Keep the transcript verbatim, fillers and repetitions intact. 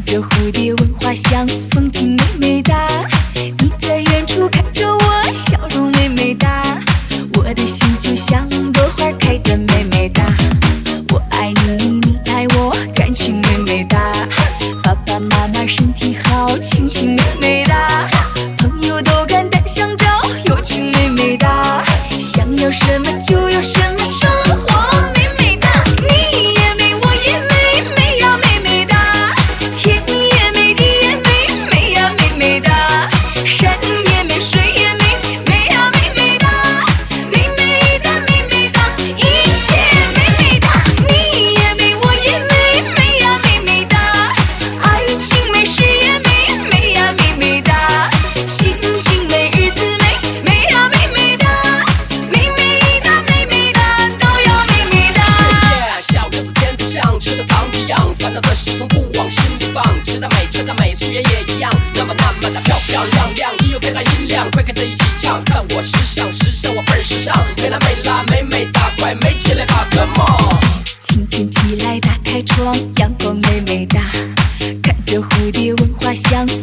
着蝴蝶闻花香，风景美美哒。你在远处看着我，笑容美美哒。我的心就像朵花开得美美哒。我爱你，你爱我，感情美美哒。爸爸妈妈身体好，亲情美美哒。朋友都敢单相照，友情美美哒。想要什么就有什么，生活美美哒。你也美，我也美，美呀美美哒。天也美，地也美，美呀美美哒。山也美，水也美，美呀美美哒。美美哒，美美哒，一切美美哒。你也美，我也美，美呀美美哒。爱情美，事业美，美呀美美哒。心情美，日子美，美呀美美哒。美美哒，美美哒，都要美美哒。 小个子甜得像吃了糖一样，烦恼的事从不往心里放。吃的美，穿的美，素颜也一样，那么那么的漂漂亮亮。音乐变大音量，快跟着一起唱，看我时尚时尚，我倍儿时尚。美啦美啦，美美哒，快美起来吧 ，Come on！ 清晨起来打开窗，阳光美美哒。看着蝴蝶闻花香，